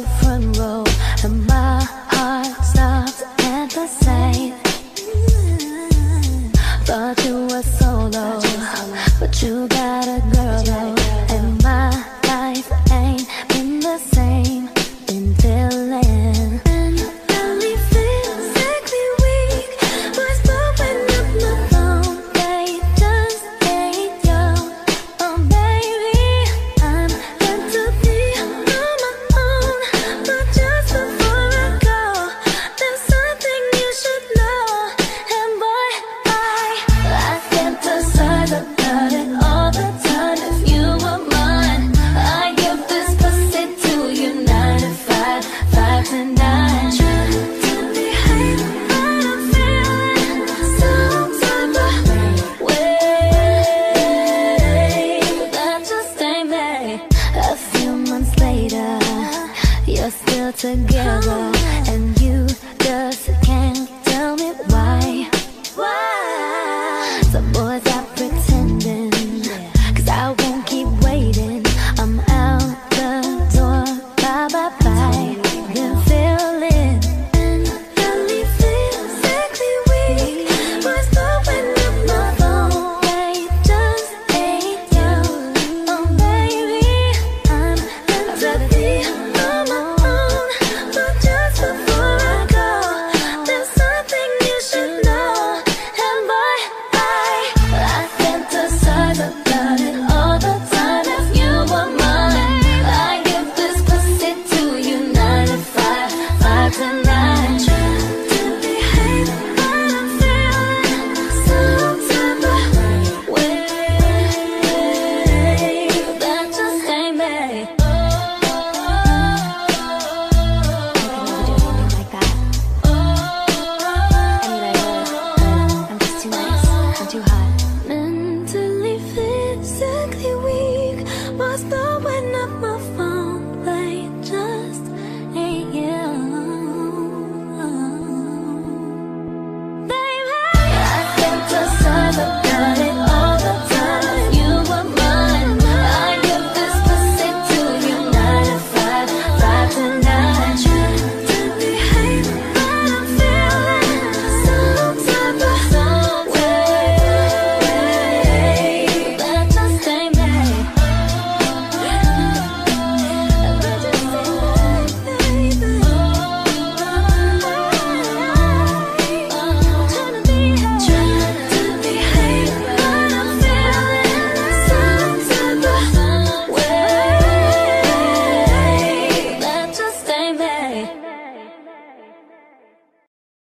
front row, and my heart stopped at the sight. Thought you were solo, but you got a girl though, and my life ain't been the same. Been feeling and really physically weak. Was blowing up my phone, they just ain't yo. Oh baby, I'm meant to be on my own, but just before I go, there's something you should know. And boy, I fantasize about it all the time. If you were mine, I give this pussy to you 9 to 5, 5 to 9. Try to behave, but I'm feeling some type of way that just ain't me. A few months later, you're still together, and you